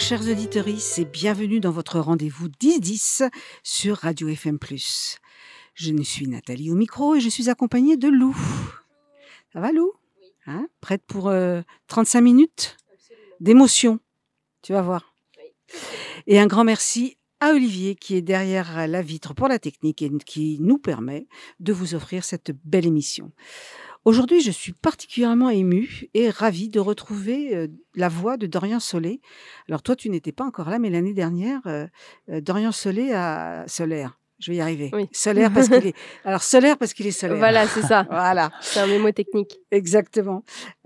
chers auditeurs, et bienvenue dans votre rendez-vous 10-10 sur Radio FM+. Je suis Nathalie au micro et je suis accompagnée de Lou. Ça va Lou ? Hein ? Prête pour 35 minutes d'émotion ? Tu vas voir. Et un grand merci à Olivier qui est derrière la vitre pour la technique et qui nous permet de vous offrir cette belle émission. Aujourd'hui, je suis particulièrement émue et ravie de retrouver la voix de Dorian Solé. Alors toi, tu n'étais pas encore là, mais l'année dernière, Dorian Solé a solaire. Je vais y arriver. Oui. Solaire parce qu'il est. Alors solaire parce qu'il est solaire. Voilà, c'est ça. Voilà. C'est un mémo technique. Exactement.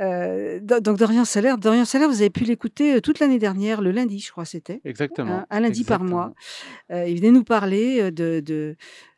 Donc Dorian Solaire, vous avez pu l'écouter toute l'année dernière, le lundi, je crois c'était. Exactement. Un lundi par mois. Il venait nous parler de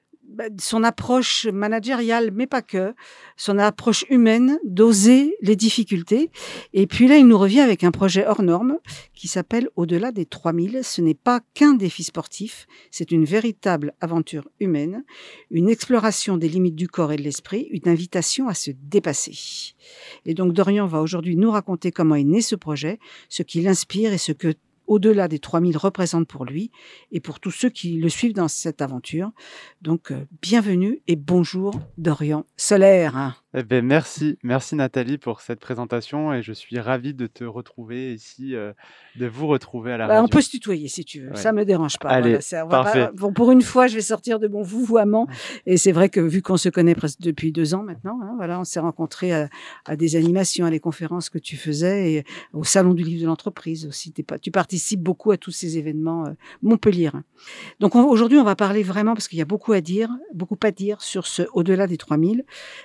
son approche managériale, mais pas que, son approche humaine, d'oser les difficultés. Et puis là, il nous revient avec un projet hors norme qui s'appelle Au-delà des 3000. Ce n'est pas qu'un défi sportif, c'est une véritable aventure humaine, une exploration des limites du corps et de l'esprit, une invitation à se dépasser. Et donc Dorian va aujourd'hui nous raconter comment est né ce projet, ce qui l'inspire et ce que Au-delà des 3000 représente pour lui et pour tous ceux qui le suivent dans cette aventure. Donc, bienvenue et bonjour Dorian Solaire. Eh bien, merci Nathalie pour cette présentation et je suis ravi de te retrouver ici, de vous retrouver à la radio. On peut se tutoyer si tu veux, Ouais. ça me dérange pas. Allez, parfait. Pour une fois, je vais sortir de mon vouvoiement et c'est vrai que vu qu'on se connaît presque depuis 2 ans maintenant, on s'est rencontrés à des animations, à des conférences que tu faisais et au salon du livre de l'entreprise aussi. Tu participes beaucoup à tous ces événements Montpellier. Donc aujourd'hui, on va parler vraiment parce qu'il y a beaucoup à dire sur ce Au-delà des 3000.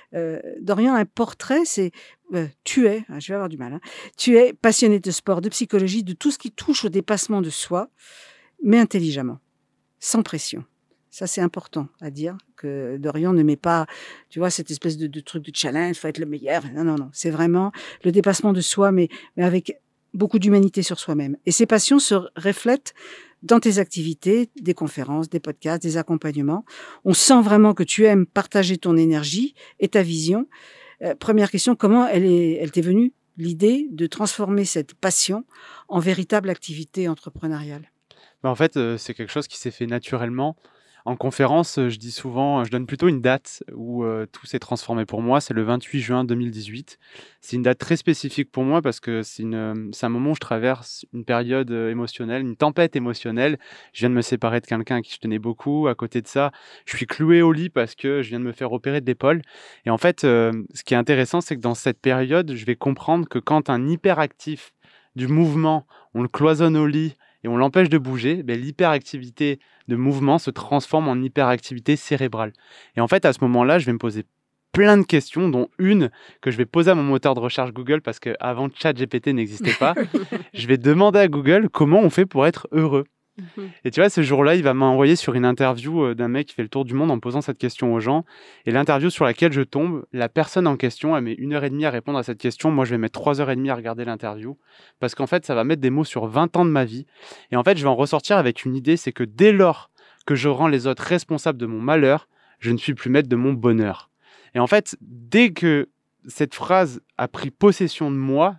Dorian, un portrait, c'est je vais avoir du mal. Tu es passionné de sport, de psychologie, de tout ce qui touche au dépassement de soi, mais intelligemment, sans pression. Ça, c'est important à dire, que Dorian ne met pas, tu vois, cette espèce de truc de challenge, il faut être le meilleur. Non. C'est vraiment le dépassement de soi, mais avec beaucoup d'humanité sur soi-même. Et ces passions se reflètent dans tes activités, des conférences, des podcasts, des accompagnements. On sent vraiment que tu aimes partager ton énergie et ta vision. Première question, comment elle t'est venue, l'idée de transformer cette passion en véritable activité entrepreneuriale ? En fait, c'est quelque chose qui s'est fait naturellement. En conférence, je dis souvent, je donne plutôt une date où tout s'est transformé pour moi, c'est le 28 juin 2018. C'est une date très spécifique pour moi parce que c'est un moment où je traverse une période émotionnelle, une tempête émotionnelle. Je viens de me séparer de quelqu'un à qui je tenais beaucoup. À côté de ça, je suis cloué au lit parce que je viens de me faire opérer de l'épaule. Et en fait, ce qui est intéressant, c'est que dans cette période, je vais comprendre que quand un hyperactif du mouvement, on le cloisonne au lit et on l'empêche de bouger, l'hyperactivité de mouvement se transforme en hyperactivité cérébrale. Et en fait, à ce moment-là, je vais me poser plein de questions, dont une que je vais poser à mon moteur de recherche Google, parce qu'avant ChatGPT n'existait pas. Je vais demander à Google comment on fait pour être heureux. Et tu vois, ce jour-là, il va m'envoyer sur une interview d'un mec qui fait le tour du monde en posant cette question aux gens. Et l'interview sur laquelle je tombe, la personne en question, elle met 1h30 à répondre à cette question. Moi, je vais mettre 3h30 à regarder l'interview. Parce qu'en fait, ça va mettre des mots sur 20 ans de ma vie. Et en fait, je vais en ressortir avec une idée, c'est que dès lors que je rends les autres responsables de mon malheur, je ne suis plus maître de mon bonheur. Et en fait, dès que cette phrase a pris possession de moi,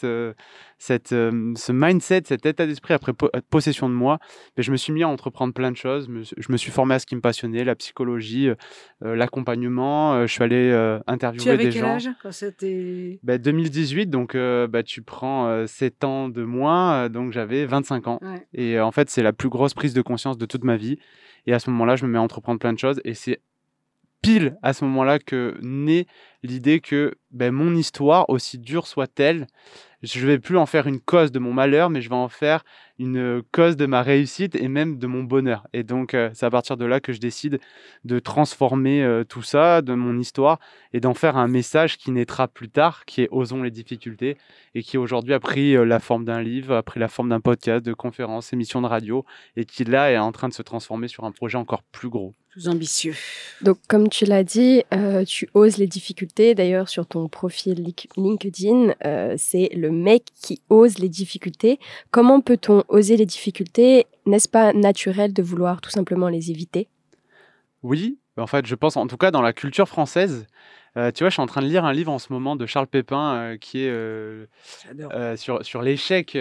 ce mindset, cet état d'esprit a pris possession de moi, je me suis mis à entreprendre plein de choses. Je me suis formé à ce qui me passionnait, la psychologie, l'accompagnement. Je suis allé interviewer des gens. Tu avais quel âge quand c'était 2018, donc tu prends 7 ans de moins, donc j'avais 25 ans. Ouais. Et en fait, c'est la plus grosse prise de conscience de toute ma vie. Et à ce moment-là, je me mets à entreprendre plein de choses. Et c'est pile à ce moment-là que naît l'idée que mon histoire, aussi dure soit-elle, je ne vais plus en faire une cause de mon malheur, mais je vais en faire une cause de ma réussite et même de mon bonheur. Et donc, c'est à partir de là que je décide de transformer tout ça, de mon histoire, et d'en faire un message qui naîtra plus tard, qui est Osons les difficultés, et qui aujourd'hui a pris la forme d'un livre, a pris la forme d'un podcast, de conférences, émissions de radio, et qui là est en train de se transformer sur un projet encore plus gros. Plus ambitieux. Donc, comme tu l'as dit, tu oses les difficultés. D'ailleurs, sur ton profil LinkedIn, c'est le mec qui ose les difficultés. Comment peut-on oser les difficultés ? N'est-ce pas naturel de vouloir tout simplement les éviter ? Oui, en fait, je pense, en tout cas dans la culture française, Tu vois, je suis en train de lire un livre en ce moment de Charles Pépin qui est J'adore. sur l'échec,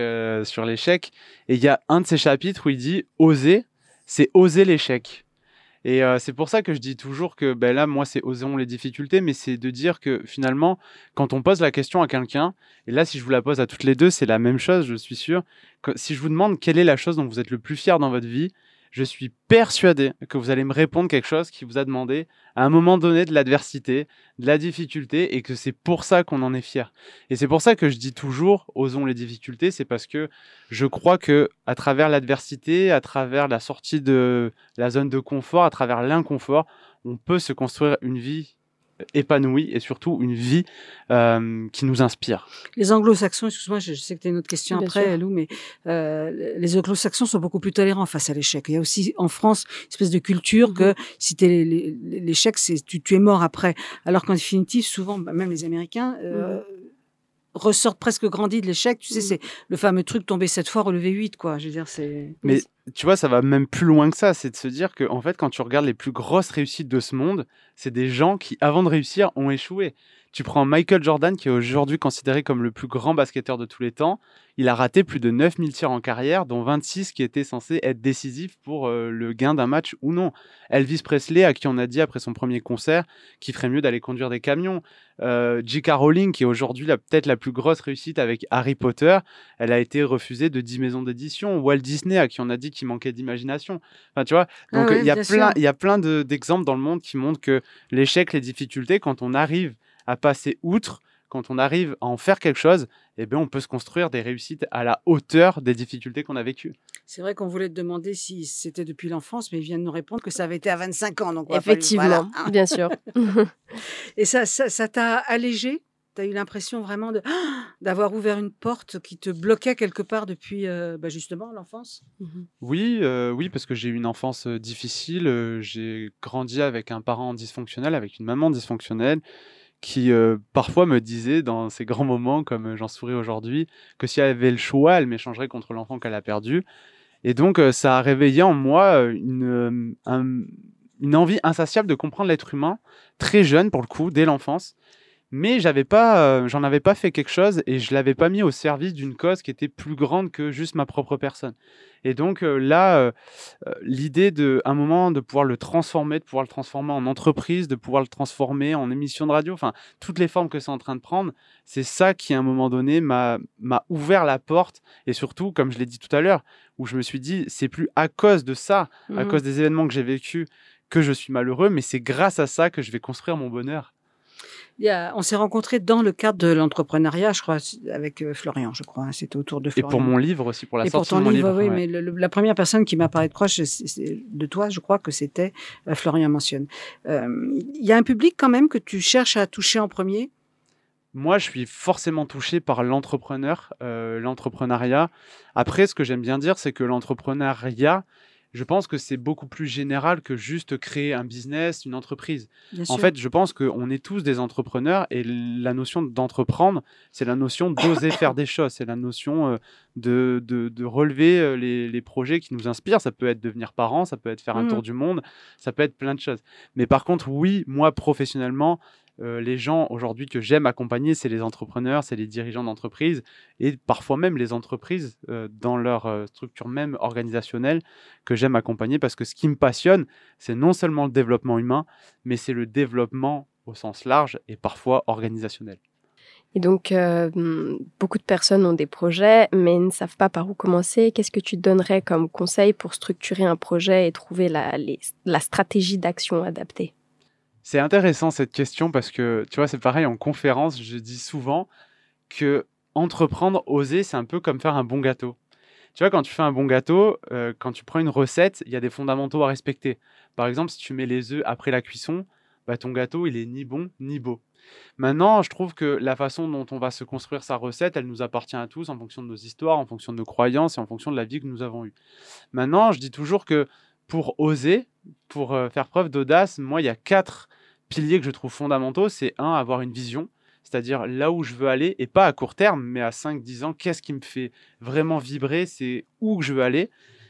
et il y a un de ces chapitres où il dit oser, c'est oser l'échec. Et c'est pour ça que je dis toujours que ben là, moi, c'est osons les difficultés, mais c'est de dire que finalement, quand on pose la question à quelqu'un, et là, si je vous la pose à toutes les deux, c'est la même chose, je suis sûr. Si je vous demande quelle est la chose dont vous êtes le plus fier dans votre vie, je suis persuadé que vous allez me répondre quelque chose qui vous a demandé à un moment donné de l'adversité, de la difficulté, et que c'est pour ça qu'on en est fier. Et c'est pour ça que je dis toujours, osons les difficultés, c'est parce que je crois que à travers l'adversité, à travers la sortie de la zone de confort, à travers l'inconfort, on peut se construire une vie épanouie et surtout une vie qui nous inspire. Les anglo-saxons, excuse-moi, je sais que tu as une autre question Bien après, sûr. Lou, mais les anglo-saxons sont beaucoup plus tolérants face à l'échec. Il y a aussi en France une espèce de culture que si l'échec, tu es mort après. Alors qu'en définitive, souvent, même les Américains ressortent presque grandis de l'échec. Tu sais, c'est le fameux truc tomber 7 fois, relever 8, quoi. Je veux dire, c'est... Mais tu vois, ça va même plus loin que ça. C'est de se dire que, en fait, quand tu regardes les plus grosses réussites de ce monde, c'est des gens qui, avant de réussir, ont échoué. Tu prends Michael Jordan, qui est aujourd'hui considéré comme le plus grand basketteur de tous les temps. Il a raté plus de 9000 tirs en carrière, dont 26 qui étaient censés être décisifs pour le gain d'un match ou non. Elvis Presley, à qui on a dit après son premier concert qu'il ferait mieux d'aller conduire des camions. J.K. Rowling, qui est aujourd'hui peut-être la plus grosse réussite avec Harry Potter, elle a été refusée de 10 maisons d'édition. Walt Disney, à qui on a dit qu'il manquait d'imagination. Enfin, tu vois, donc ouais, bien sûr. il y a plein d'exemples dans le monde qui montrent que l'échec, les difficultés, quand on arrive à passer outre, quand on arrive à en faire quelque chose, eh bien, on peut se construire des réussites à la hauteur des difficultés qu'on a vécues. C'est vrai qu'on voulait te demander si c'était depuis l'enfance, mais il vient de nous répondre que ça avait été à 25 ans. Donc Effectivement, voilà. bien sûr. Et ça t'a allégé? Tu as eu l'impression vraiment d'avoir ouvert une porte qui te bloquait quelque part depuis justement l'enfance? Oui, oui, parce que j'ai eu une enfance difficile. J'ai grandi avec un parent dysfonctionnel, avec une maman dysfonctionnelle, qui parfois me disait dans ces grands moments, comme j'en souris aujourd'hui, que si elle avait le choix, elle m'échangerait contre l'enfant qu'elle a perdu. Et donc, ça a réveillé en moi une envie insatiable de comprendre l'être humain, très jeune pour le coup, dès l'enfance. Mais j'en avais pas fait quelque chose et je l'avais pas mis au service d'une cause qui était plus grande que juste ma propre personne. Et donc l'idée un moment de pouvoir le transformer, en entreprise, de pouvoir le transformer en émission de radio, enfin toutes les formes que c'est en train de prendre, c'est ça qui à un moment donné m'a ouvert la porte, et surtout, comme je l'ai dit tout à l'heure, où je me suis dit c'est plus à cause de ça, à cause des événements que j'ai vécus, que je suis malheureux, mais c'est grâce à ça que je vais construire mon bonheur. On s'est rencontrés dans le cadre de l'entrepreneuriat, je crois, avec Florian, je crois. C'était autour de Et Florian. pour mon livre aussi, pour la Et pour sortie de ton mon livre, livre. oui, Ouais. mais la première personne qui m'a parlé de proche de toi, je crois que c'était Florian mentionne. Il y a un public quand même que tu cherches à toucher en premier? Moi, je suis forcément touché par l'entrepreneuriat. Après, ce que j'aime bien dire, c'est que l'entrepreneuriat, je pense que c'est beaucoup plus général que juste créer un business, une entreprise. Bien En sûr. fait, je pense qu'on est tous des entrepreneurs, et la notion d'entreprendre, c'est la notion d'oser faire des choses, c'est la notion de relever les projets qui nous inspirent. Ça peut être devenir parent, ça peut être faire un tour du monde, ça peut être plein de choses. Mais par contre, oui, moi, professionnellement, les gens aujourd'hui que j'aime accompagner, c'est les entrepreneurs, c'est les dirigeants d'entreprise, et parfois même les entreprises dans leur structure même organisationnelle, que j'aime accompagner, parce que ce qui me passionne, c'est non seulement le développement humain, mais c'est le développement au sens large et parfois organisationnel. Et donc, beaucoup de personnes ont des projets, mais ne savent pas par où commencer. Qu'est-ce que tu donnerais comme conseil pour structurer un projet et trouver la stratégie d'action adaptée? C'est intéressant cette question, parce que, tu vois, c'est pareil, en conférence, je dis souvent que entreprendre, oser, c'est un peu comme faire un bon gâteau. Tu vois, quand tu fais un bon gâteau, quand tu prends une recette, il y a des fondamentaux à respecter. Par exemple, si tu mets les œufs après la cuisson, ton gâteau, il est ni bon ni beau. Maintenant, je trouve que la façon dont on va se construire sa recette, elle nous appartient à tous, en fonction de nos histoires, en fonction de nos croyances et en fonction de la vie que nous avons eue. Maintenant, je dis toujours que pour oser, pour faire preuve d'audace, moi, il y a 4 piliers que je trouve fondamentaux. C'est avoir une vision, c'est-à-dire là où je veux aller, et pas à court terme, mais à 5-10 ans, qu'est-ce qui me fait vraiment vibrer, c'est où que je veux aller.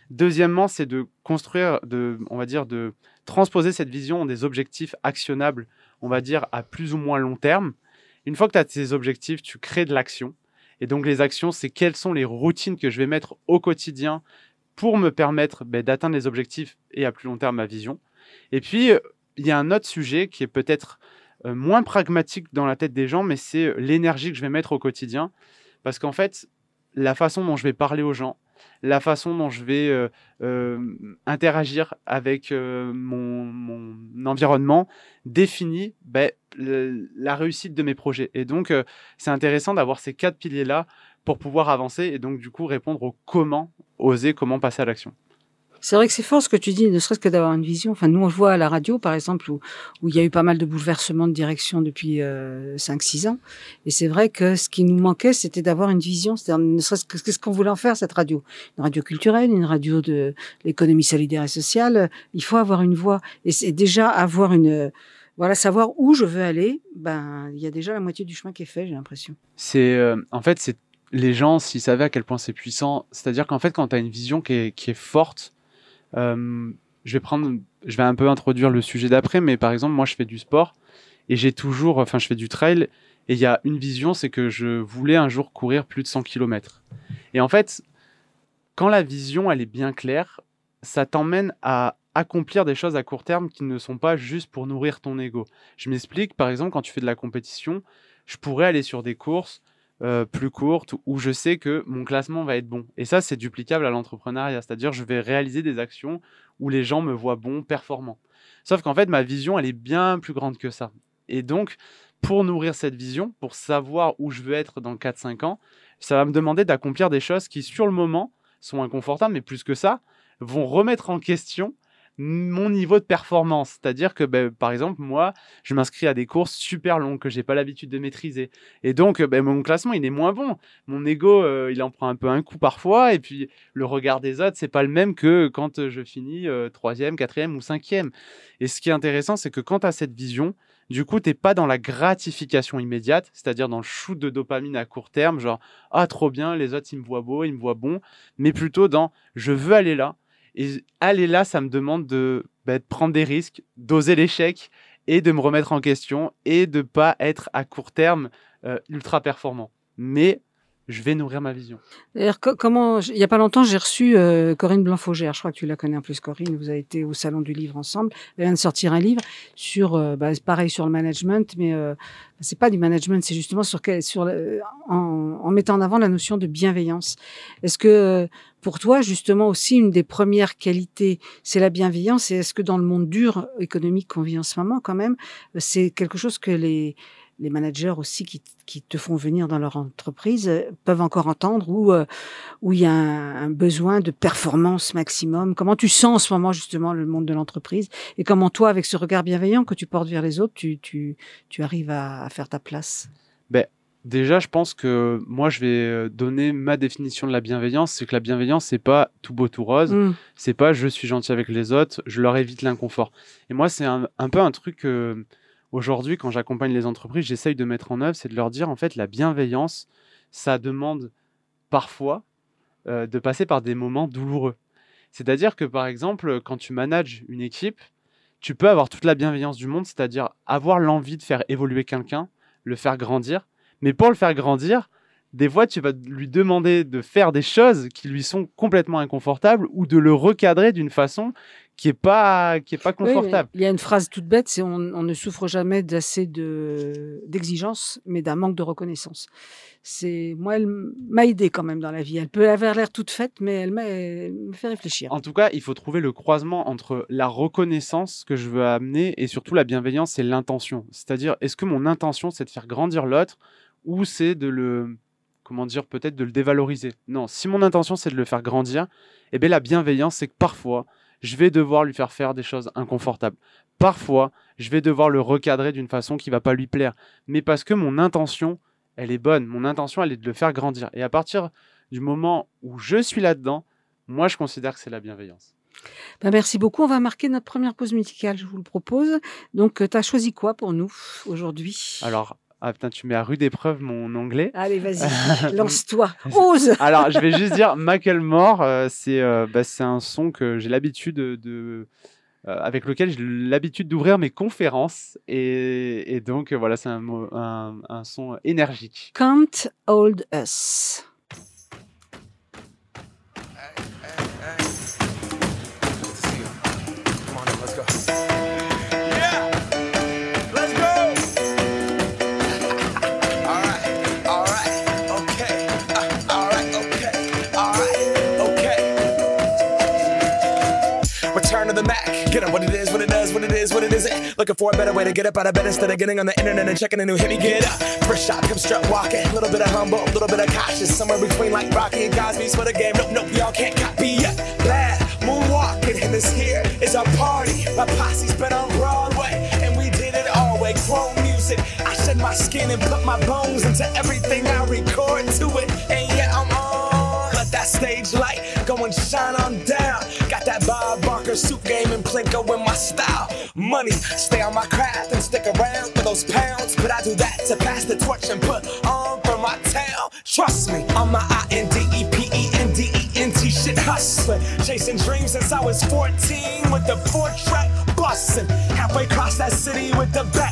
Deuxièmement, c'est de construire, on va dire, de transposer cette vision en des objectifs actionnables, on va dire, à plus ou moins long terme. Une fois que tu as tes objectifs, tu crées de l'action. Et donc, les actions, c'est quelles sont les routines que je vais mettre au quotidien pour me permettre d'atteindre les objectifs et à plus long terme ma vision. Et puis, il y a un autre sujet qui est peut-être moins pragmatique dans la tête des gens, mais c'est l'énergie que je vais mettre au quotidien. Parce qu'en fait, la façon dont je vais parler aux gens, la façon dont je vais interagir avec mon environnement définit la réussite de mes projets. Et donc, c'est intéressant d'avoir ces 4 piliers-là pour pouvoir avancer et donc, du coup, répondre au comment oser, comment passer à l'action. C'est vrai que c'est fort ce que tu dis, ne serait-ce que d'avoir une vision. Enfin, nous, on le voit à la radio, par exemple, où il y a eu pas mal de bouleversements de direction depuis 5-6 ans. Et c'est vrai que ce qui nous manquait, c'était d'avoir une vision. C'est-à-dire, ne serait-ce que qu'est-ce qu'on voulait en faire, cette radio. Une radio culturelle, une radio de l'économie solidaire et sociale. Il faut avoir une voix. Et c'est déjà avoir savoir où je veux aller. Il y a déjà la moitié du chemin qui est fait, j'ai l'impression. En fait, c'est les gens, s'ils savaient à quel point c'est puissant, c'est-à-dire qu'en fait, quand tu as une vision qui est forte, je vais un peu introduire le sujet d'après, mais par exemple, moi, je fais du sport et je fais du trail et il y a une vision, c'est que je voulais un jour courir plus de 100 km. Et en fait, quand la vision, elle est bien claire, ça t'emmène à accomplir des choses à court terme qui ne sont pas juste pour nourrir ton ego. Je m'explique, par exemple, quand tu fais de la compétition, je pourrais aller sur des courses plus courtes où je sais que mon classement va être bon. Et ça, c'est duplicable à l'entrepreneuriat. C'est-à-dire, je vais réaliser des actions où les gens me voient bon, performant. Sauf qu'en fait, ma vision, elle est bien plus grande que ça. Et donc, pour nourrir cette vision, pour savoir où je veux être dans 4-5 ans, ça va me demander d'accomplir des choses qui, sur le moment, sont inconfortables, mais plus que ça, vont remettre en question mon niveau de performance. C'est-à-dire que, par exemple, moi, je m'inscris à des courses super longues que j'ai pas l'habitude de maîtriser. Et donc, mon classement, il est moins bon. Mon ego, il en prend un peu un coup parfois. Et puis, le regard des autres, c'est pas le même que quand je finis 3e, 4e ou 5e. Et ce qui est intéressant, c'est que quand tu as cette vision, du coup, tu n'es pas dans la gratification immédiate, c'est-à-dire dans le shoot de dopamine à court terme, genre « Ah, trop bien, les autres, ils me voient beau, ils me voient bon », mais plutôt dans « Je veux aller là ». Et aller là, ça me demande de prendre des risques, d'oser l'échec et de me remettre en question et de ne pas être à court terme ultra performant. Mais je vais nourrir ma vision. D'ailleurs, il n'y a pas longtemps, j'ai reçu Corinne Blanc-Faugère. Je crois que tu la connais en plus, Corinne. Vous avez été au Salon du Livre ensemble. Elle vient de sortir un livre sur, pareil, sur le management, mais c'est pas du management, c'est justement en mettant en avant la notion de bienveillance. Est-ce que pour toi, justement, aussi, une des premières qualités, c'est la bienveillance? Et est-ce que dans le monde dur économique qu'on vit en ce moment, quand même, c'est quelque chose que les managers aussi qui te font venir dans leur entreprise peuvent encore entendre, où il y a un besoin de performance maximum? Comment tu sens en ce moment justement le monde de l'entreprise et comment toi, avec ce regard bienveillant que tu portes vers les autres, tu arrives à faire ta place? Déjà, je pense que moi, je vais donner ma définition de la bienveillance. C'est que la bienveillance, c'est pas tout beau, tout rose. C'est pas je suis gentil avec les autres, je leur évite l'inconfort. Et moi, c'est un peu un truc aujourd'hui, quand j'accompagne les entreprises, j'essaye de mettre en œuvre, c'est de leur dire, en fait, la bienveillance, ça demande parfois de passer par des moments douloureux. C'est-à-dire que, par exemple, quand tu manages une équipe, tu peux avoir toute la bienveillance du monde, c'est-à-dire avoir l'envie de faire évoluer quelqu'un, le faire grandir. Mais pour le faire grandir, des fois, tu vas lui demander de faire des choses qui lui sont complètement inconfortables ou de le recadrer d'une façon qui est pas confortable. Oui, il y a une phrase toute bête, c'est on ne souffre jamais d'assez d'exigence, mais d'un manque de reconnaissance. Moi, elle m'a aidée quand même dans la vie. Elle peut avoir l'air toute faite, mais elle me fait réfléchir. En tout cas, il faut trouver le croisement entre la reconnaissance que je veux amener et surtout la bienveillance et l'intention. C'est-à-dire, est-ce que mon intention, c'est de faire grandir l'autre ou c'est peut-être de le dévaloriser? Non, si mon intention, c'est de le faire grandir, la bienveillance, c'est que parfois, je vais devoir lui faire des choses inconfortables. Parfois, je vais devoir le recadrer d'une façon qui ne va pas lui plaire. Mais parce que mon intention, elle est bonne. Mon intention, elle est de le faire grandir. Et à partir du moment où je suis là-dedans, moi, je considère que c'est la bienveillance. Merci beaucoup. On va marquer notre première pause musicale, je vous le propose. Donc, tu as choisi quoi pour nous aujourd'hui? Alors, Ah putain, tu mets à rude épreuve mon anglais. Allez, vas-y, lance-toi, ose. Alors, je vais juste dire, Macklemore, c'est un son que j'ai l'habitude avec lequel j'ai l'habitude d'ouvrir mes conférences. Et donc, voilà, c'est un son énergique. Can't Hold Us. Return to the Mac. Get on what it is, what it does, what it is, what it isn't. Looking for a better way to get up out of bed instead of getting on the internet and checking a new hit. Me get up, first shot, hip strut walking. A little bit of humble, a little bit of cautious. Somewhere between like Rocky and Cosby's for the game. Nope, y'all can't copy yet. Bad moonwalking, and this here is our party. My posse's been on Broadway, and we did it all way. Chrome music, I shed my skin and put my bones into everything I record to it. And yeah, I'm on. Let that stage light go and shine on down. Got that Bob Barker suit game and Plinko in my style. Money, stay on my craft and stick around for those pounds. But I do that to pass the torch and put on for my town. Trust me, I'm my INDEPENDENT shit hustling. Chasing dreams since I was 14 with the 4-track bustin'. Halfway across that city with the back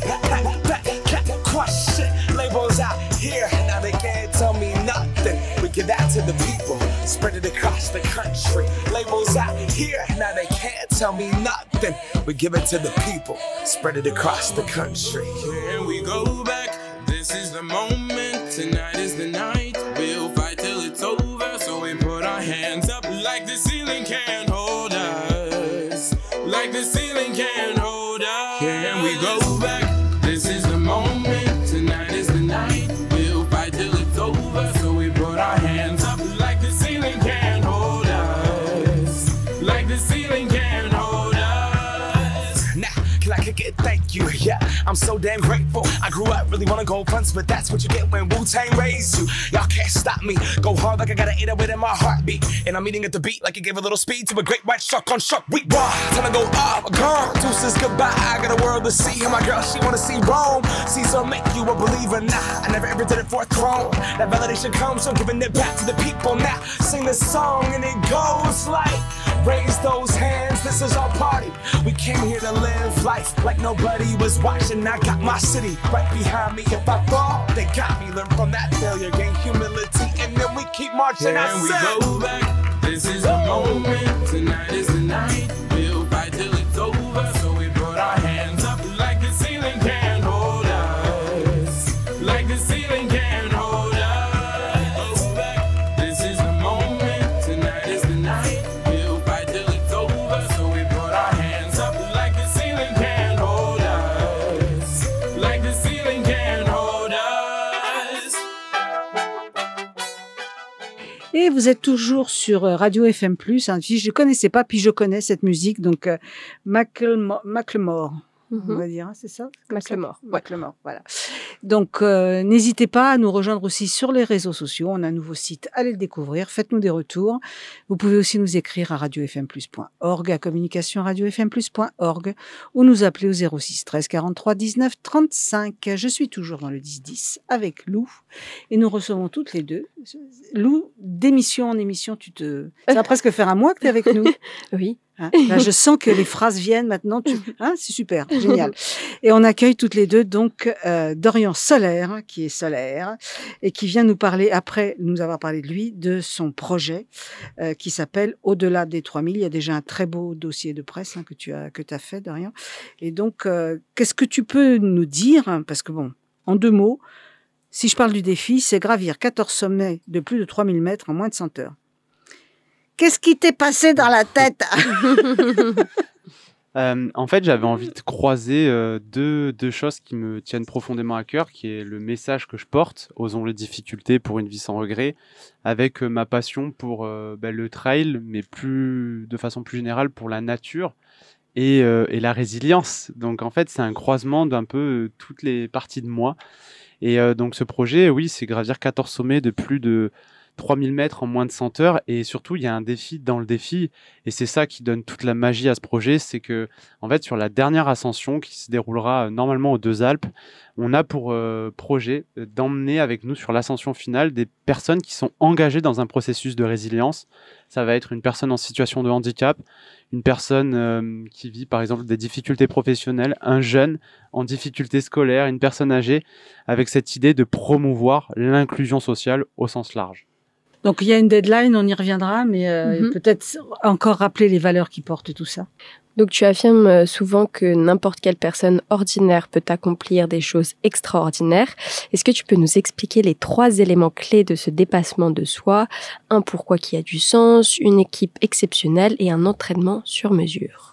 crush shit. Labels out here, now they can't tell me nothing. We give that to the people, spread it across the country. Labels out here, now they can't tell me nothing. We give it to the people, spread it across the country. Here we go back, this is the moment, tonight is the night. We'll fight till it's over, so we put our hands up like the ceiling can't hold us. Like the ceiling can't hold us. Here we go back, this is the moment, tonight is the night. We'll fight till it's over, so we put our hands up like the ceiling can't hold us. Like the ceiling can't hold us. Now, can I kick it? Thank you, yeah, I'm so damn grateful. I grew up really wanna go fronts, but that's what you get when Wu-Tang raised you. Y'all can't stop me, go hard like I got an 808 in my heartbeat. And I'm eating at the beat like it gave a little speed to a great white shark on Shark Week. Raw, time to go up, gone, deuces goodbye. I got a world to see, and my girl, she wanna see Rome. Caesar make you a believer, nah, I never ever did it for a throne. That validation comes from giving it back to the people now. Sing this song and it goes like, raise those hands, this is our party. We came here to live life like nobody was watching. I got my city right behind me. If I fall, they got me. Learn from that failure, gain humility, and then we keep marching. Here we go back, this is the moment, tonight is the night. We'll fight till it's over, so we put our hands up like the ceiling can't hold us. Like the ceiling can't hold us. This is the moment, tonight is the night. We'll fight till it's over, so we put our hands up like the ceiling can't hold us. Like the ceiling can't hold us. Et vous êtes toujours sur Radio FM+. Hein. Je ne connaissais pas, puis je connais cette musique. Donc, Macklemore. On va dire, hein, c'est ça? Macklemore. Ouais. Macklemore, voilà. Donc, n'hésitez pas à nous rejoindre aussi sur les réseaux sociaux. On a un nouveau site, allez le découvrir, faites-nous des retours. Vous pouvez aussi nous écrire à radiofmplus.org, à communication-radiofmplus.org, ou nous appeler au 06 13 43 19 35. Je suis toujours dans le 10-10 avec Lou, et nous recevons toutes les deux. Lou, d'émission en émission, ça va presque faire un mois que tu es avec nous. Oui. Hein, là, je sens que les phrases viennent maintenant. C'est super, génial. Et on accueille toutes les deux donc Dorian Solaire, qui est solaire et qui vient nous parler, après nous avoir parlé de lui, de son projet qui s'appelle Au-delà des 3000. Il y a déjà un très beau dossier de presse que tu as fait, Dorian. Et donc, qu'est-ce que tu peux nous dire? Parce que bon, en 2 mots, si je parle du défi, c'est gravir 14 sommets de plus de 3000 mètres en moins de 100 heures. Qu'est-ce qui t'est passé dans la tête? En fait, j'avais envie de croiser deux choses qui me tiennent profondément à cœur, qui est le message que je porte, Osons les difficultés pour une vie sans regret, avec ma passion pour le trail, mais de façon plus générale pour la nature et la résilience. Donc en fait, c'est un croisement d'un peu toutes les parties de moi. Et donc ce projet, oui, c'est gravir 14 sommets de plus de 3000 mètres en moins de 100 heures. Et surtout, il y a un défi dans le défi. Et c'est ça qui donne toute la magie à ce projet. C'est que, en fait, sur la dernière ascension qui se déroulera normalement aux Deux Alpes, on a pour projet d'emmener avec nous sur l'ascension finale des personnes qui sont engagées dans un processus de résilience. Ça va être une personne en situation de handicap, une personne qui vit par exemple des difficultés professionnelles, un jeune en difficulté scolaire, une personne âgée, avec cette idée de promouvoir l'inclusion sociale au sens large. Donc il y a une deadline, on y reviendra, mais peut-être encore rappeler les valeurs qui portent tout ça. Donc tu affirmes souvent que n'importe quelle personne ordinaire peut accomplir des choses extraordinaires. Est-ce que tu peux nous expliquer les 3 éléments clés de ce dépassement de soi, un pourquoi qui a du sens, une équipe exceptionnelle et un entraînement sur mesure?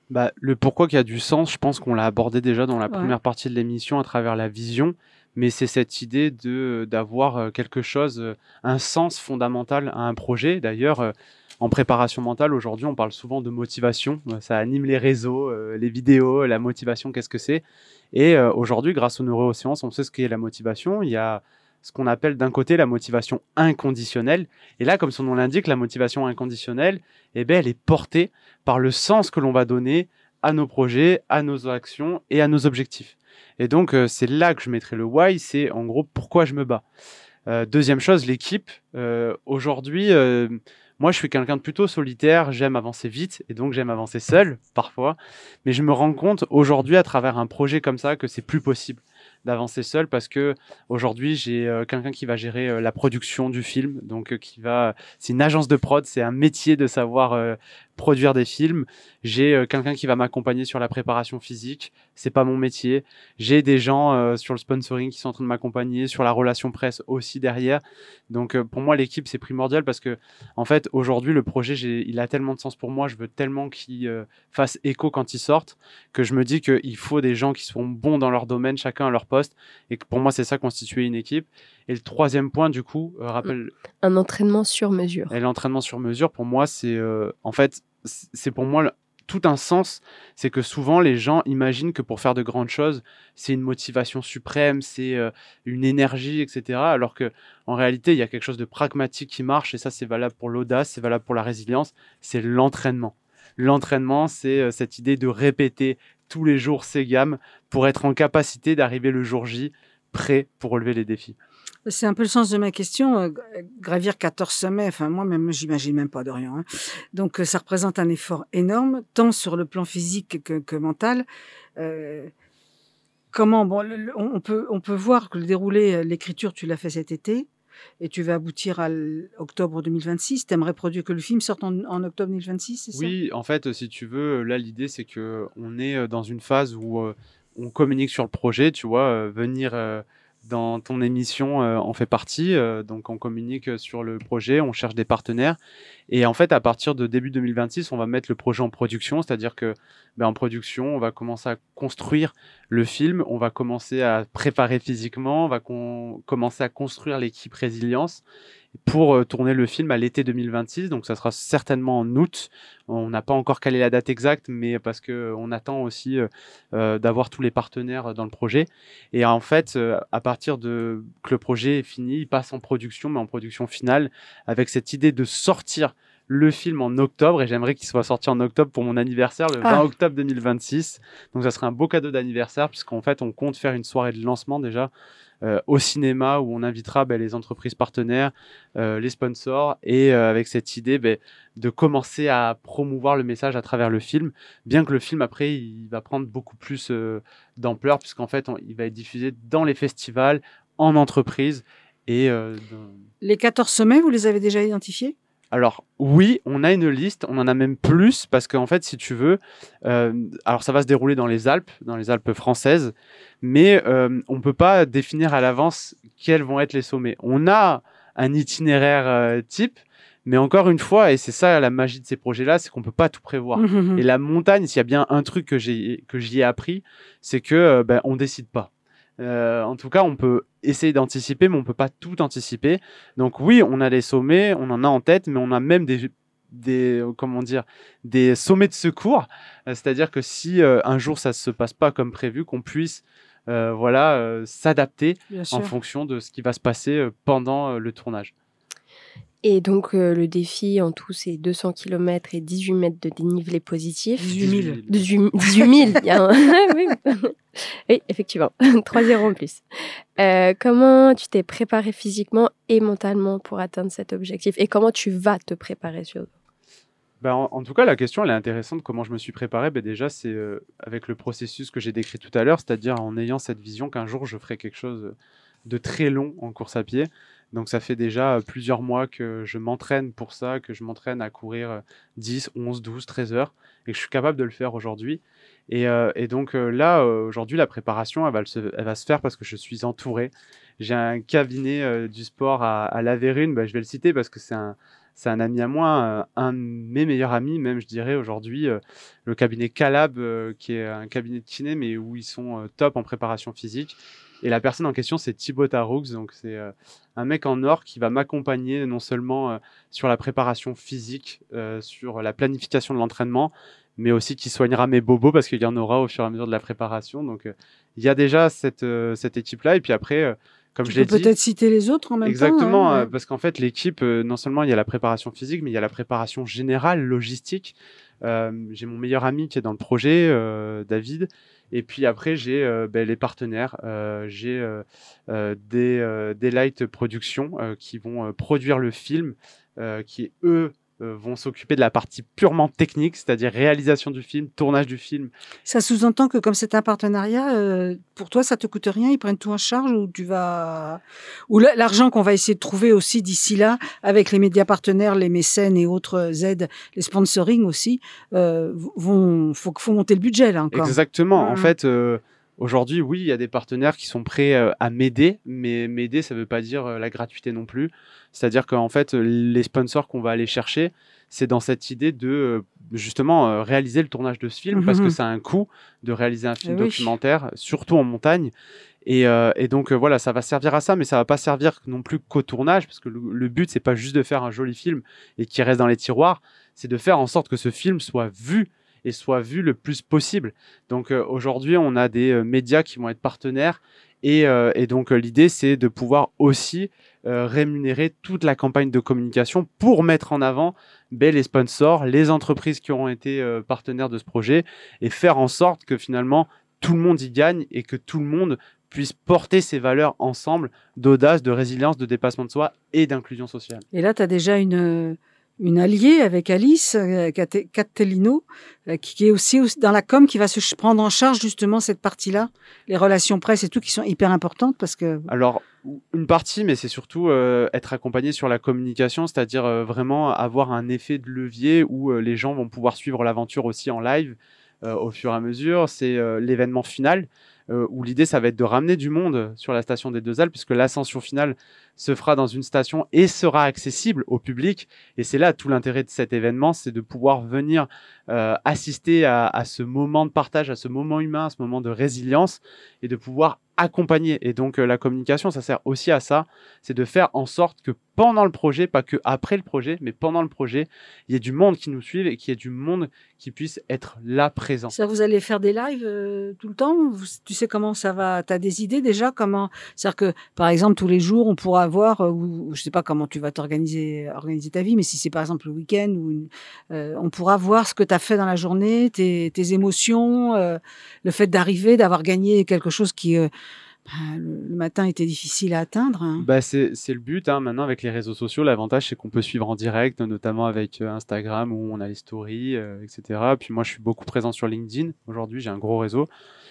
Le pourquoi qui a du sens, je pense qu'on l'a abordé déjà dans la première partie de l'émission à travers la vision, mais c'est cette idée d'avoir quelque chose, un sens fondamental à un projet. D'ailleurs, en préparation mentale, aujourd'hui, on parle souvent de motivation. Ça anime les réseaux, les vidéos, la motivation, qu'est-ce que c'est? Et aujourd'hui, grâce aux neurosciences, on sait ce qu'est la motivation. Il y a ce qu'on appelle d'un côté la motivation inconditionnelle. Et là, comme son nom l'indique, la motivation inconditionnelle, elle est portée par le sens que l'on va donner à nos projets, à nos actions et à nos objectifs. Et donc, c'est là que je mettrai le why, c'est en gros pourquoi je me bats. Deuxième chose, l'équipe. Aujourd'hui, moi, je suis quelqu'un de plutôt solitaire, j'aime avancer vite et donc j'aime avancer seul parfois. Mais je me rends compte aujourd'hui à travers un projet comme ça que c'est plus possible d'avancer seul parce que aujourd'hui j'ai quelqu'un qui va gérer la production du film, donc c'est une agence de prod, c'est un métier de savoir produire des films. J'ai quelqu'un qui va m'accompagner sur la préparation physique, c'est pas mon métier. J'ai des gens sur le sponsoring qui sont en train de m'accompagner, sur la relation presse aussi derrière. Donc pour moi l'équipe c'est primordial parce que en fait aujourd'hui le projet il a tellement de sens pour moi, je veux tellement qu'il fasse écho quand il sorte que je me dis qu'il faut des gens qui sont bons dans leur domaine, chacun à leur poste, et que pour moi c'est ça constituer une équipe. Et le troisième point du coup rappelle un entraînement sur mesure. Et l'entraînement sur mesure pour moi c'est en fait c'est pour moi tout un sens, c'est que souvent les gens imaginent que pour faire de grandes choses, c'est une motivation suprême, c'est une énergie, etc. Alors que en réalité, il y a quelque chose de pragmatique qui marche, et ça c'est valable pour l'audace, c'est valable pour la résilience, c'est l'entraînement. L'entraînement, c'est cette idée de répéter tous les jours ces gammes pour être en capacité d'arriver le jour J prêt pour relever les défis. C'est un peu le sens de ma question. Gravir 14 sommets, enfin moi-même, j'imagine même pas Dorian. Hein. Donc ça représente un effort énorme, tant sur le plan physique que mental. Comment on peut voir que le déroulé, l'écriture, tu l'as fait cet été. Et tu vas aboutir à octobre 2026. Tu aimerais produire que le film sorte en octobre 2026, c'est ça? Oui, en fait, si tu veux, là, l'idée, c'est qu'on est dans une phase où on communique sur le projet, tu vois, venir dans ton émission en fait partie, donc on communique sur le projet, on cherche des partenaires, et en fait, à partir de début 2026, on va mettre le projet en production, c'est-à-dire que en production, on va commencer à construire le film, on va commencer à préparer physiquement, on va commencer à construire l'équipe résilience pour tourner le film à l'été 2026, donc ça sera certainement en août. On n'a pas encore calé la date exacte, mais parce qu'on attend aussi d'avoir tous les partenaires dans le projet. Et en fait, à partir que le projet est fini, il passe en production, mais en production finale, avec cette idée de sortir le film en octobre, et j'aimerais qu'il soit sorti en octobre pour mon anniversaire, le 20 octobre 2026. Donc ça serait un beau cadeau d'anniversaire, puisqu'en fait, on compte faire une soirée de lancement déjà au cinéma où on invitera les entreprises partenaires, les sponsors, et avec cette idée de commencer à promouvoir le message à travers le film, bien que le film après il va prendre beaucoup plus d'ampleur, puisqu'en fait il va être diffusé dans les festivals, en entreprise. Et les 14 sommets, vous les avez déjà identifiés? Alors oui, on a une liste, on en a même plus, parce qu'en fait, si tu veux, alors ça va se dérouler dans les Alpes françaises, mais on ne peut pas définir à l'avance quels vont être les sommets. On a un itinéraire type, mais encore une fois, et c'est ça la magie de ces projets-là, c'est qu'on ne peut pas tout prévoir. Et la montagne, s'il y a bien un truc que j'y ai appris, c'est que on ne décide pas. En tout cas, on peut essayer d'anticiper, mais on peut pas tout anticiper. Donc oui, on a des sommets, on en a en tête, mais on a même des sommets de secours. C'est-à-dire que si un jour ça se passe pas comme prévu, qu'on puisse s'adapter en fonction de ce qui va se passer pendant le tournage. Et donc, le défi en tout, c'est 200 km et 18 mètres de dénivelé positif. 18 000. 18 000, il y a un... oui. Oui, effectivement, 3 zéros en plus. Comment tu t'es préparé physiquement et mentalement pour atteindre cet objectif? Et comment tu vas te préparer surtout? Ben, en tout cas, la question, elle est intéressante. Comment je me suis préparé? Ben, déjà, c'est avec le processus que j'ai décrit tout à l'heure, c'est-à-dire en ayant cette vision qu'un jour, je ferai quelque chose de très long en course à pied. Donc, ça fait déjà plusieurs mois que je m'entraîne pour ça, que je m'entraîne à courir 10, 11, 12, 13 heures et que je suis capable de le faire aujourd'hui. Et donc là, aujourd'hui, la préparation, elle va se faire parce que je suis entouré. J'ai un cabinet du sport à La Vérune, ben, je vais le citer parce que c'est un ami à moi, un de mes meilleurs amis, même, je dirais, aujourd'hui, le cabinet Calab, qui est un cabinet de kiné, mais où ils sont top en préparation physique. Et la personne en question, c'est Thibaut Taroux. Donc, c'est un mec en or qui va m'accompagner non seulement sur la préparation physique, sur la planification de l'entraînement, mais aussi qui soignera mes bobos parce qu'il y en aura au fur et à mesure de la préparation. Donc, il y a déjà cette équipe-là. Et puis après, comme Tu je l'ai peux dit, peut-être citer les autres en même temps. exactement, Hein, ouais. parce qu'en fait, l'équipe, non seulement il y a la préparation physique, mais il y a la préparation générale, logistique. J'ai mon meilleur ami qui est dans le projet, David. Et puis après, j'ai les partenaires. J'ai Daylight Productions qui vont produire le film, qui, eux, vont s'occuper de la partie purement technique, c'est-à-dire réalisation du film, tournage du film. Ça sous-entend que comme c'est un partenariat, pour toi, ça te coûte rien, ils prennent tout en charge ou ou l'argent qu'on va essayer de trouver aussi d'ici là, avec les médias partenaires, les mécènes et autres aides, les sponsoring aussi, faut monter le budget là encore. Exactement. En Mhm. fait, aujourd'hui, oui, il y a des partenaires qui sont prêts à m'aider, mais m'aider, ça ne veut pas dire la gratuité non plus. C'est-à-dire qu'en fait, les sponsors qu'on va aller chercher, c'est dans cette idée de justement réaliser le tournage de ce film, parce que ça a un coût de réaliser un film Oui. documentaire, surtout en montagne. Et donc voilà, ça va servir à ça, mais ça va pas servir non plus qu'au tournage, parce que le but, c'est pas juste de faire un joli film et qui reste dans les tiroirs, c'est de faire en sorte que ce film soit vu et soit vu le plus possible. Donc aujourd'hui, on a des médias qui vont être partenaires et donc l'idée, c'est de pouvoir aussi rémunérer toute la campagne de communication pour mettre en avant les sponsors, les entreprises qui auront été partenaires de ce projet et faire en sorte que finalement, tout le monde y gagne et que tout le monde puisse porter ces valeurs ensemble d'audace, de résilience, de dépassement de soi et d'inclusion sociale. Et là, tu as déjà une alliée avec Alice Cattellino, qui est aussi dans la com, qui va se prendre en charge justement cette partie-là, les relations presse et tout, qui sont hyper importantes parce que... Alors, une partie, mais c'est surtout être accompagné sur la communication, c'est-à-dire vraiment avoir un effet de levier où les gens vont pouvoir suivre l'aventure aussi en live au fur et à mesure. C'est l'événement final où l'idée, ça va être de ramener du monde sur la station des Deux Alpes, puisque l'ascension finale se fera dans une station et sera accessible au public. Et c'est là tout l'intérêt de cet événement, c'est de pouvoir venir assister à ce moment de partage, à ce moment humain, à ce moment de résilience et de pouvoir accompagner. Et donc la communication, ça sert aussi à ça, c'est de faire en sorte que pendant le projet, pas que après le projet, mais pendant le projet, il y ait du monde qui nous suive et qu'il y ait du monde qui puisse être là présent. Ça, vous allez faire des lives tout le temps? Tu sais comment ça va? Tu as des idées déjà? C'est-à-dire que, par exemple, tous les jours, on pourra voir, ou je sais pas comment tu vas organiser ta vie, mais si c'est par exemple le week-end, on pourra voir ce que tu as fait dans la journée, tes émotions, le fait d'arriver, d'avoir gagné quelque chose qui... le matin était difficile à atteindre. Hein. C'est le but. Hein. Maintenant, avec les réseaux sociaux, l'avantage, c'est qu'on peut suivre en direct, notamment avec Instagram où on a les stories, etc. Puis moi, je suis beaucoup présent sur LinkedIn. Aujourd'hui, j'ai un gros réseau.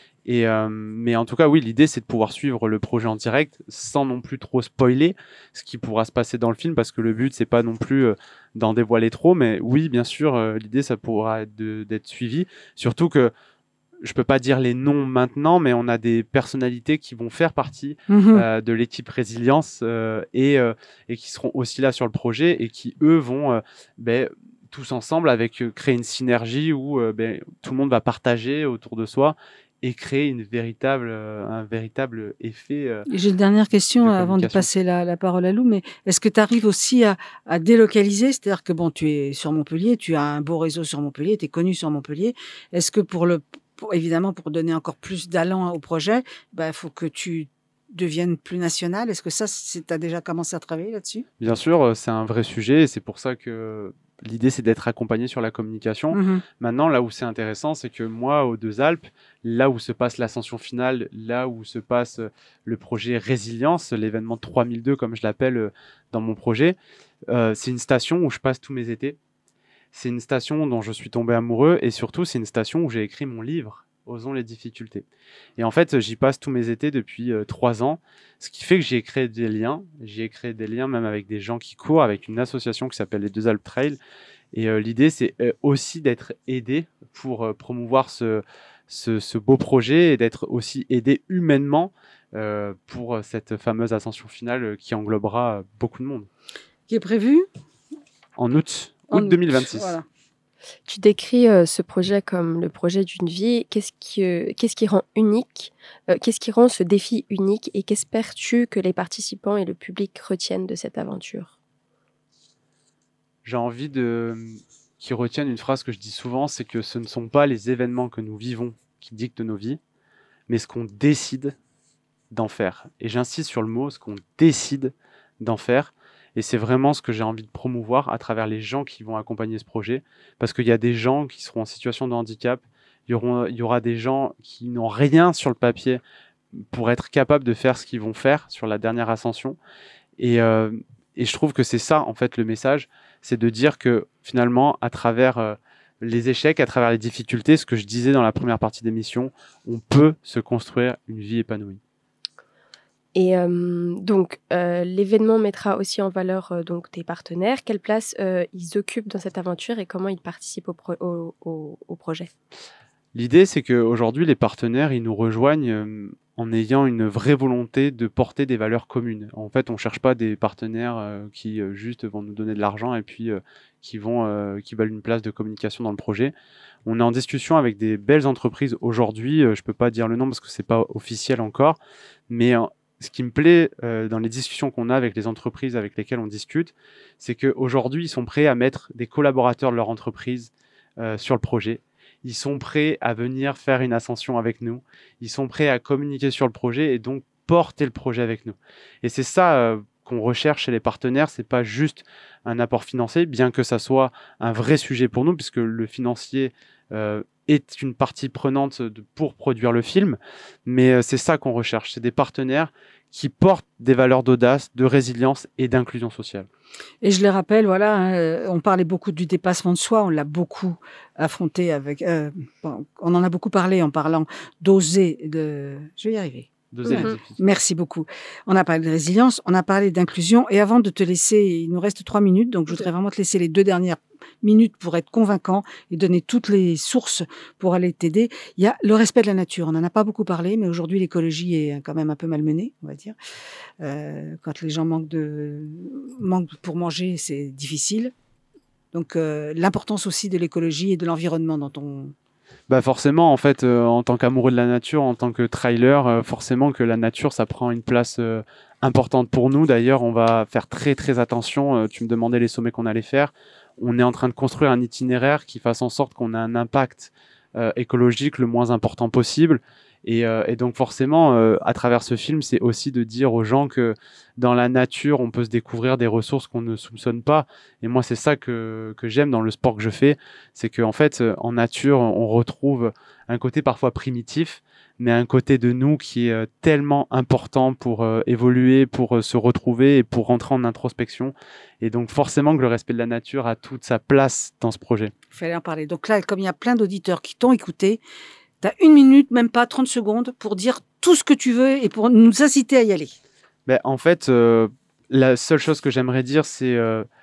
Mais en tout cas, oui, l'idée, c'est de pouvoir suivre le projet en direct sans non plus trop spoiler ce qui pourra se passer dans le film, parce que le but, c'est pas non plus d'en dévoiler trop. Mais oui, bien sûr, l'idée, ça pourra être d'être suivi. Surtout que je peux pas dire les noms maintenant, mais on a des personnalités qui vont faire partie de l'équipe Résilience et qui seront aussi là sur le projet et qui, eux, vont tous ensemble créer une synergie où tout le monde va partager autour de soi et créer un véritable effet. J'ai une dernière question avant de passer la parole à Lou, mais est-ce que tu arrives aussi à délocaliser? C'est-à-dire que bon, tu es sur Montpellier, tu as un beau réseau sur Montpellier, tu es connu sur Montpellier. Est-ce que évidemment, pour donner encore plus d'allant au projet, faut que tu devienne plus nationale. Est-ce que ça, tu as déjà commencé à travailler là-dessus? Bien sûr, c'est un vrai sujet et c'est pour ça que l'idée, c'est d'être accompagné sur la communication. Maintenant, là où c'est intéressant, c'est que moi, aux Deux Alpes, là où se passe l'ascension finale, là où se passe le projet Résilience, l'événement 3002, comme je l'appelle dans mon projet, c'est une station où je passe tous mes étés. C'est une station dont je suis tombé amoureux et surtout, c'est une station où j'ai écrit mon livre, Osons les difficultés. Et en fait, j'y passe tous mes étés depuis 3 ans, ce qui fait que j'ai créé des liens. J'ai créé des liens même avec des gens qui courent, avec une association qui s'appelle les Deux Alpes Trail. Et l'idée, c'est aussi d'être aidé pour promouvoir ce beau projet et d'être aussi aidé humainement pour cette fameuse ascension finale qui englobera beaucoup de monde. Qui est prévu en août 2026. Voilà. Tu décris ce projet comme le projet d'une vie. Qu'est-ce qui rend unique Qu'est-ce qui rend ce défi unique et qu'espères-tu que les participants et le public retiennent de cette aventure? J'ai envie qu'ils retiennent une phrase que je dis souvent, c'est que ce ne sont pas les événements que nous vivons qui dictent nos vies, mais ce qu'on décide d'en faire. Et j'insiste sur le mot, ce qu'on décide d'en faire. Et c'est vraiment ce que j'ai envie de promouvoir à travers les gens qui vont accompagner ce projet. Parce qu'il y a des gens qui seront en situation de handicap, il y aura des gens qui n'ont rien sur le papier pour être capables de faire ce qu'ils vont faire sur la dernière ascension. Et je trouve que c'est ça, en fait, le message, c'est de dire que finalement, à travers les échecs, à travers les difficultés, ce que je disais dans la première partie d'émission, on peut se construire une vie épanouie. Et donc, l'événement mettra aussi en valeur donc tes partenaires. Quelle place ils occupent dans cette aventure et comment ils participent au projet? L'idée, c'est qu'aujourd'hui, les partenaires, ils nous rejoignent en ayant une vraie volonté de porter des valeurs communes. En fait, on ne cherche pas des partenaires qui juste vont nous donner de l'argent et puis qui veulent une place de communication dans le projet. On est en discussion avec des belles entreprises aujourd'hui. Je ne peux pas dire le nom parce que ce n'est pas officiel encore, mais ce qui me plaît dans les discussions qu'on a avec les entreprises avec lesquelles on discute, c'est qu'aujourd'hui, ils sont prêts à mettre des collaborateurs de leur entreprise sur le projet. Ils sont prêts à venir faire une ascension avec nous. Ils sont prêts à communiquer sur le projet et donc porter le projet avec nous. Et c'est ça qu'on recherche chez les partenaires. C'est pas juste un apport financier, bien que ça soit un vrai sujet pour nous, puisque le financier est une partie prenante pour produire le film. Mais c'est ça qu'on recherche. C'est des partenaires qui portent des valeurs d'audace, de résilience et d'inclusion sociale. Et je les rappelle, voilà, on parlait beaucoup du dépassement de soi, on l'a beaucoup affronté avec... on en a beaucoup parlé en parlant d'oser, je vais y arriver. Merci beaucoup. On a parlé de résilience, on a parlé d'inclusion. Et avant de te laisser, il nous reste 3 minutes, donc je voudrais vraiment te laisser les 2 dernières minutes pour être convaincant et donner toutes les sources pour aller t'aider. Il y a le respect de la nature. On n'en a pas beaucoup parlé, mais aujourd'hui, l'écologie est quand même un peu malmenée, on va dire. Quand les gens manquent pour manger, c'est difficile. Donc, l'importance aussi de l'écologie et de l'environnement dans ton... Forcément, en fait, en tant qu'amoureux de la nature, en tant que trailer, forcément que la nature, ça prend une place importante pour nous. D'ailleurs, on va faire très très attention. Tu me demandais les sommets qu'on allait faire. On est en train de construire un itinéraire qui fasse en sorte qu'on ait un impact écologique le moins important possible. Et donc forcément, à travers ce film, c'est aussi de dire aux gens que dans la nature, on peut se découvrir des ressources qu'on ne soupçonne pas. Et moi, c'est ça que j'aime dans le sport que je fais. C'est qu'en fait, en nature, on retrouve un côté parfois primitif, mais un côté de nous qui est tellement important pour évoluer, pour se retrouver et pour rentrer en introspection. Et donc forcément que le respect de la nature a toute sa place dans ce projet. Il fallait en parler. Donc là, comme il y a plein d'auditeurs qui t'ont écouté, tu as 1 minute, même pas 30 secondes, pour dire tout ce que tu veux et pour nous inciter à y aller. En fait, la seule chose que j'aimerais dire, c'est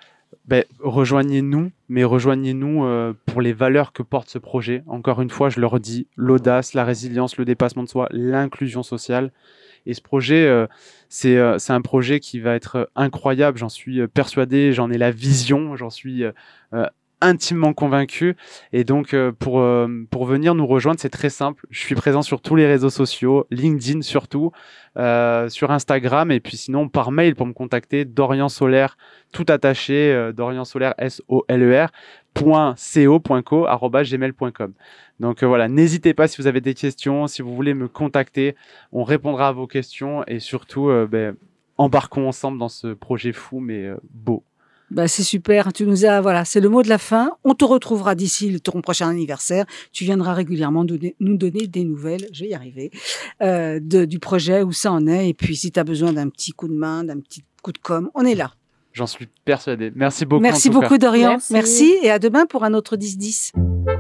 rejoignez-nous, mais rejoignez-nous pour les valeurs que porte ce projet. Encore une fois, je le redis, l'audace, la résilience, le dépassement de soi, l'inclusion sociale. Et ce projet, c'est un projet qui va être incroyable, j'en suis persuadé, j'en ai la vision, j'en suis intimement convaincu. Et donc, pour venir nous rejoindre, c'est très simple. Je suis présent sur tous les réseaux sociaux, LinkedIn surtout, sur Instagram, et puis sinon par mail pour me contacter, Dorian Soler, tout attaché, Dorian Soler, SOLER, .co.co@gmail.com. Donc voilà, n'hésitez pas si vous avez des questions, si vous voulez me contacter, on répondra à vos questions et surtout embarquons ensemble dans ce projet fou mais beau. Bah, c'est super, tu nous as, voilà, c'est le mot de la fin. On te retrouvera d'ici ton prochain anniversaire. Tu viendras régulièrement nous donner des nouvelles, je vais y arriver, du projet, où ça en est. Et puis, si tu as besoin d'un petit coup de main, d'un petit coup de com', on est là. J'en suis persuadé. Merci beaucoup. Merci beaucoup, Dorian. Merci. Merci et à demain pour un autre 10-10.